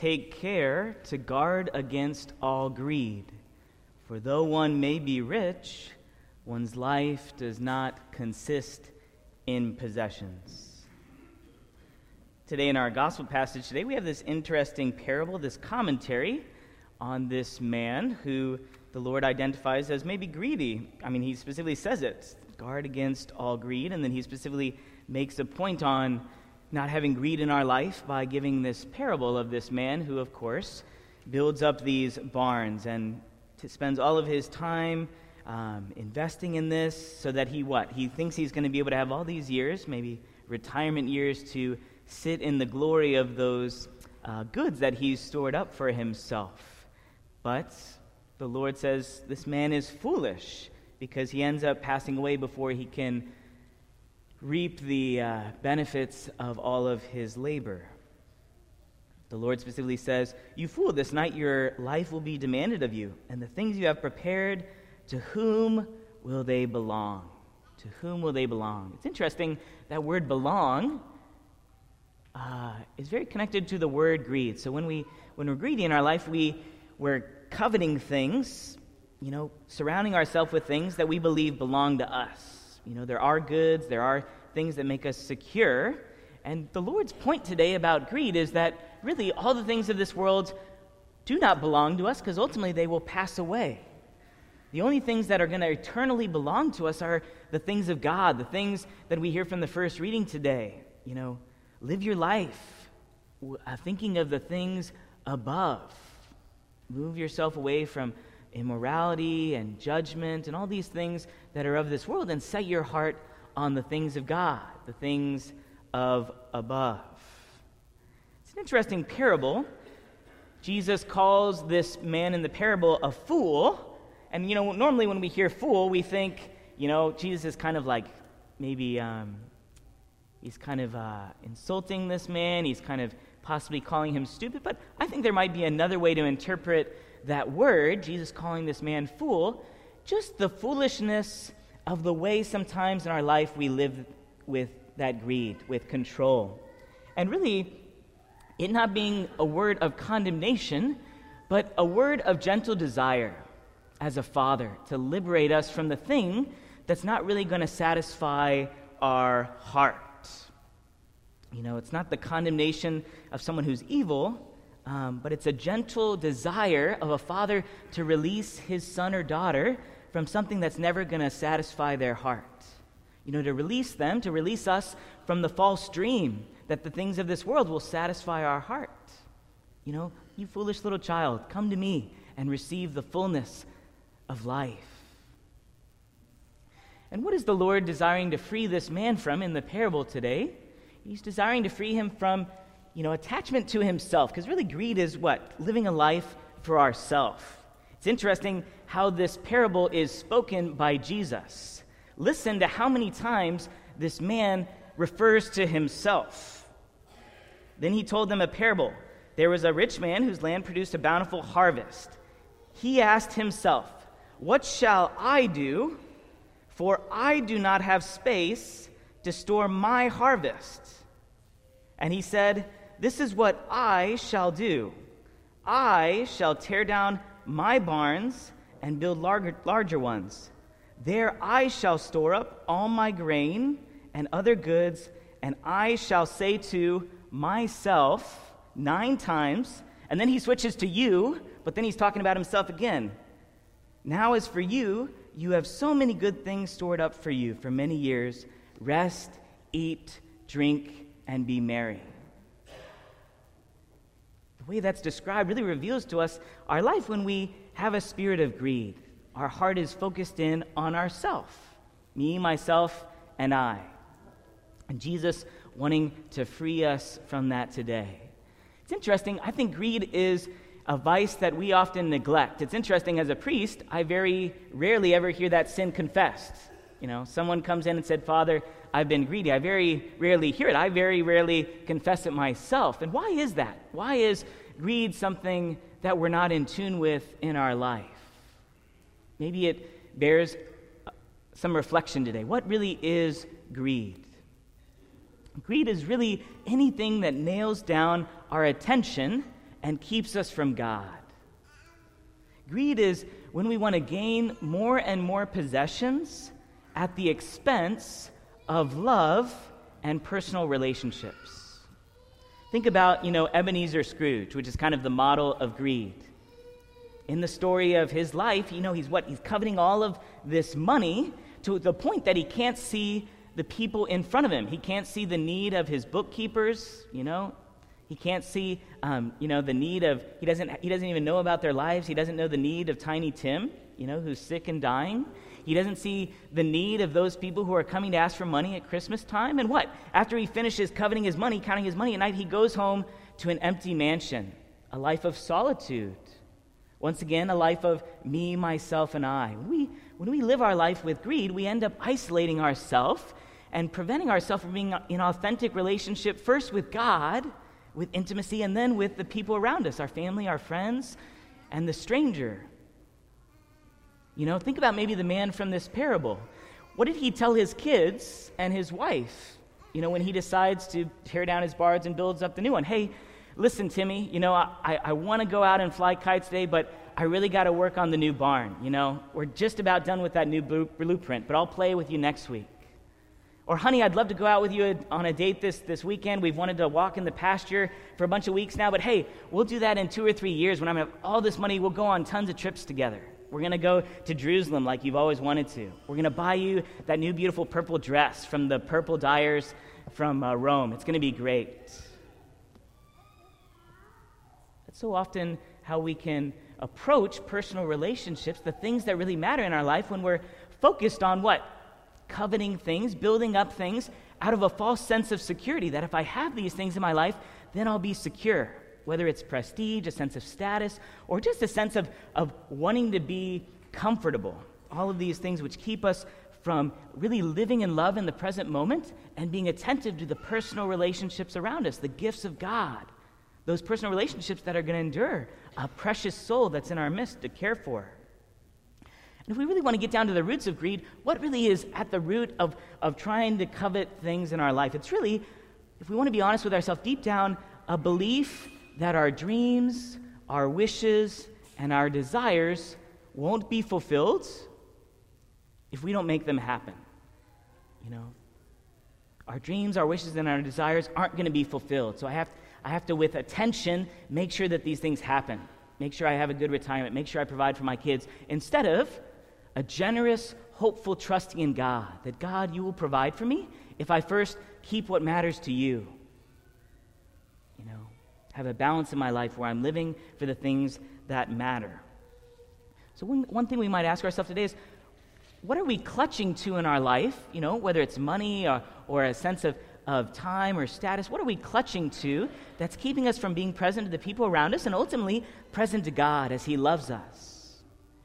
take care to guard against all greed. For though one may be rich, one's life does not consist in possessions. Today in our gospel passage today, we have this interesting parable, this commentary on this man who the Lord identifies as maybe greedy. I mean, he specifically says it, guard against all greed, and then he specifically makes a point on not having greed in our life by giving this parable of this man who, of course, builds up these barns and spends all of his time investing in this so that he thinks he's going to be able to have all these years, maybe retirement years, to sit in the glory of those goods that he's stored up for himself. But the Lord says this man is foolish because he ends up passing away before he can reap the benefits of all of his labor. The Lord specifically says, "You fool, this night your life will be demanded of you, and the things you have prepared, to whom will they belong?" To whom will they belong? It's interesting, that word belong is very connected to the word greed. So when we're greedy in our life, we're coveting things, surrounding ourselves with things that we believe belong to us. There are goods, there are things that make us secure. And the Lord's point today about greed is that really all the things of this world do not belong to us because ultimately they will pass away. The only things that are going to eternally belong to us are the things of God, the things that we hear from the first reading today. Live your life thinking of the things above. Move yourself away from immorality and judgment and all these things that are of this world and set your heart on the things of God, the things of above. It's an interesting parable. Jesus calls this man in the parable a fool. And, normally when we hear fool, we think, Jesus is kind of like maybe he's kind of insulting this man. He's kind of possibly calling him stupid. But I think there might be another way to interpret that word, Jesus calling this man fool, just the foolishness of the way sometimes in our life we live with that greed, with control. And really, it not being a word of condemnation, but a word of gentle desire as a father to liberate us from the thing that's not really going to satisfy our heart. It's not the condemnation of someone who's evil, but it's a gentle desire of a father to release his son or daughter from something that's never going to satisfy their heart. To release us from the false dream that the things of this world will satisfy our heart. You foolish little child, come to me and receive the fullness of life. And what is the Lord desiring to free this man from in the parable today? He's desiring to free him from, attachment to himself. Because really greed is what? Living a life for ourselves. It's interesting how this parable is spoken by Jesus. Listen to how many times this man refers to himself. Then he told them a parable. There was a rich man whose land produced a bountiful harvest. He asked himself, "What shall I do? For I do not have space to store my harvest." And he said, "This is what I shall do. I shall tear down my barns and build larger ones. There I shall store up all my grain and other goods, and I shall say to myself 9 times," and then he switches to you, but then he's talking about himself again. "Now as for you, you have so many good things stored up for you for many years. Rest, eat, drink, and be merry." The way that's described really reveals to us our life when we have a spirit of greed. Our heart is focused in on ourself, me, myself, and I. And Jesus wanting to free us from that today. It's interesting, I think greed is a vice that we often neglect. It's interesting, as a priest, I very rarely ever hear that sin confessed. Someone comes in and said, "Father, I've been greedy." I very rarely hear it. I very rarely confess it myself. And why is that? Why is greed something that we're not in tune with in our life? Maybe it bears some reflection today. What really is greed? Greed is really anything that nails down our attention and keeps us from God. Greed is when we want to gain more and more possessions at the expense of love and personal relationships. Think about, Ebenezer Scrooge, which is kind of the model of greed. In the story of his life, he's coveting all of this money to the point that he can't see the people in front of him. He can't see the need of his bookkeepers, He can't see, the need of, he doesn't even know about their lives. He doesn't know the need of Tiny Tim, who's sick and dying. He doesn't see the need of those people who are coming to ask for money at Christmas time. And what? After he finishes coveting his money, counting his money at night, he goes home to an empty mansion, a life of solitude. Once again, a life of me, myself, and I. When we live our life with greed, we end up isolating ourselves and preventing ourselves from being in authentic relationship, first with God, with intimacy, and then with the people around us, our family, our friends, and the stranger. Think about maybe the man from this parable. What did he tell his kids and his wife, when he decides to tear down his barns and builds up the new one? Hey, listen, Timmy, I want to go out and fly kites today, but I really got to work on the new barn, We're just about done with that new blueprint, but I'll play with you next week. Or, honey, I'd love to go out with you on a date this weekend. We've wanted to walk in the pasture for a bunch of weeks now, but hey, we'll do that in 2 or 3 years when I'm going to have all this money. We'll go on tons of trips together. We're going to go to Jerusalem like you've always wanted to. We're going to buy you that new beautiful purple dress from the purple dyers from Rome. It's going to be great. That's so often how we can approach personal relationships, the things that really matter in our life, when we're focused on what? Coveting things, building up things out of a false sense of security, that if I have these things in my life, then I'll be secure. Whether it's prestige, a sense of status, or just a sense of wanting to be comfortable. All of these things which keep us from really living in love in the present moment and being attentive to the personal relationships around us, the gifts of God, those personal relationships that are going to endure, a precious soul that's in our midst to care for. And if we really want to get down to the roots of greed, what really is at the root of trying to covet things in our life? It's really, if we want to be honest with ourselves, deep down, a belief that our dreams, our wishes, and our desires won't be fulfilled if we don't make them happen. Our dreams, our wishes, and our desires aren't going to be fulfilled. So I have to, with attention, make sure that these things happen. Make sure I have a good retirement. Make sure I provide for my kids. Instead of a generous, hopeful trusting in God, that God, you will provide for me if I first keep what matters to you. Have a balance in my life where I'm living for the things that matter. So one thing we might ask ourselves today is, what are we clutching to in our life? Whether it's money or a sense of time or status, what are we clutching to that's keeping us from being present to the people around us and ultimately present to God as He loves us?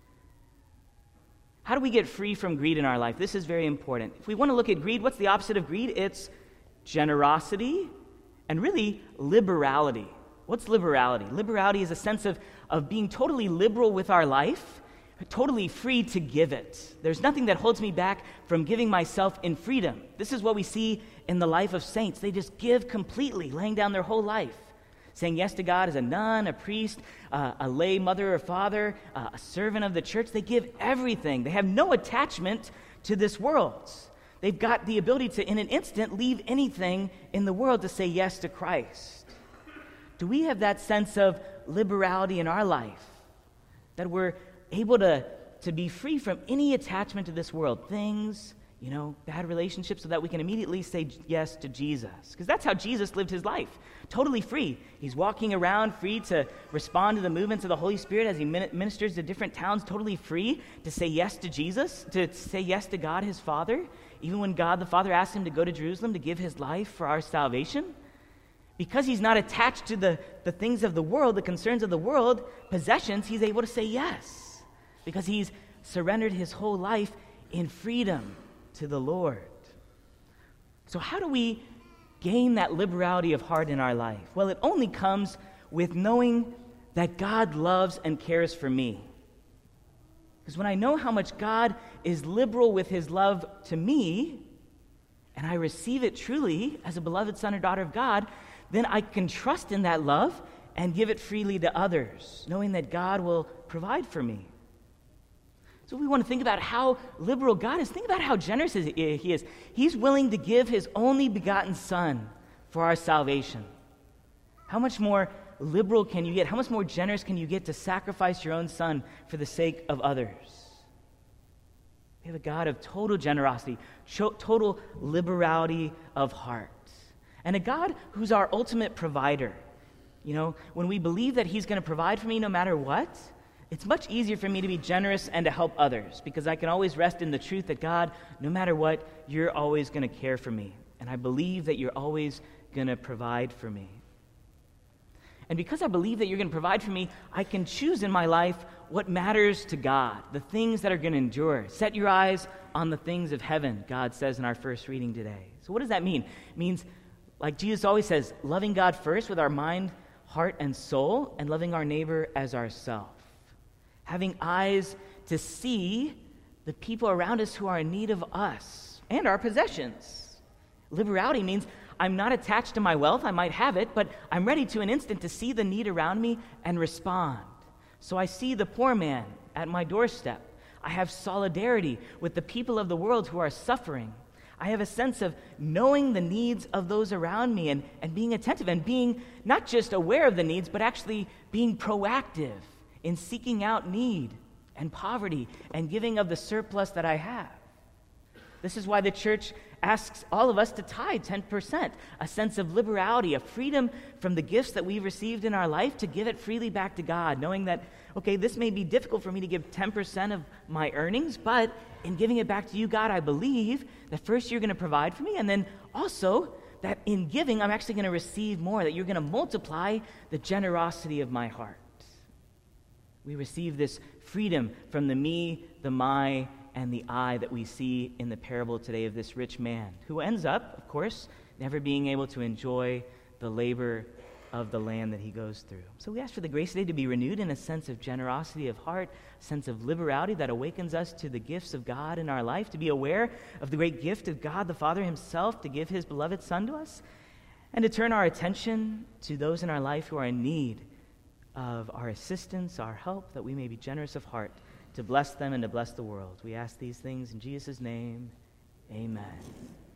How do we get free from greed in our life? This is very important. If we want to look at greed, what's the opposite of greed? It's generosity and really liberality. What's liberality? Liberality is a sense of being totally liberal with our life, totally free to give it. There's nothing that holds me back from giving myself in freedom. This is what we see in the life of saints. They just give completely, laying down their whole life, saying yes to God as a nun, a priest, a lay mother or father, a servant of the church. They give everything. They have no attachment to this world. They've got the ability to, in an instant, leave anything in the world to say yes to Christ. Do we have that sense of liberality in our life, that we're able to be free from any attachment to this world, things, bad relationships, so that we can immediately say yes to Jesus? Because that's how Jesus lived his life, totally free. He's walking around free to respond to the movements of the Holy Spirit as he ministers to different towns, totally free to say yes to Jesus, to say yes to God his Father, even when God the Father asked him to go to Jerusalem to give his life for our salvation. Because he's not attached to the things of the world, the concerns of the world, possessions, he's able to say yes. Because he's surrendered his whole life in freedom to the Lord. So how do we gain that liberality of heart in our life? Well, it only comes with knowing that God loves and cares for me. Because when I know how much God is liberal with his love to me, and I receive it truly as a beloved son or daughter of God, then I can trust in that love and give it freely to others, knowing that God will provide for me. So we want to think about how liberal God is. Think about how generous he is. He's willing to give his only begotten Son for our salvation. How much more liberal can you get? How much more generous can you get to sacrifice your own Son for the sake of others? We have a God of total generosity, total liberality of heart, and a God who's our ultimate provider. You know, when we believe that he's going to provide for me no matter what, it's much easier for me to be generous and to help others because I can always rest in the truth that God, no matter what, you're always going to care for me. And I believe that you're always going to provide for me. And because I believe that you're going to provide for me, I can choose in my life what matters to God, the things that are going to endure. Set your eyes on the things of heaven, God says in our first reading today. So what does that mean? It means, like Jesus always says, loving God first with our mind, heart, and soul, and loving our neighbor as ourselves. Having eyes to see the people around us who are in need of us and our possessions. Liberality means I'm not attached to my wealth. I might have it, but I'm ready to an instant to see the need around me and respond. So I see the poor man at my doorstep. I have solidarity with the people of the world who are suffering. I have a sense of knowing the needs of those around me and being attentive and being not just aware of the needs, but actually being proactive in seeking out need and poverty and giving of the surplus that I have. This is why the church asks all of us to tithe 10%, a sense of liberality, a freedom from the gifts that we've received in our life to give it freely back to God, knowing that, okay, this may be difficult for me to give 10% of my earnings, but in giving it back to you, God, I believe that first you're going to provide for me, and then also that in giving, I'm actually going to receive more, that you're going to multiply the generosity of my heart. We receive this freedom from the me, the my, and the I that we see in the parable today of this rich man, who ends up, of course, never being able to enjoy the labor of the land that he goes through. So we ask for the grace today to be renewed in a sense of generosity of heart, a sense of liberality that awakens us to the gifts of God in our life, to be aware of the great gift of God the Father himself to give his beloved Son to us, and to turn our attention to those in our life who are in need of our assistance, our help, that we may be generous of heart to bless them and to bless the world. We ask these things in Jesus' name. Amen.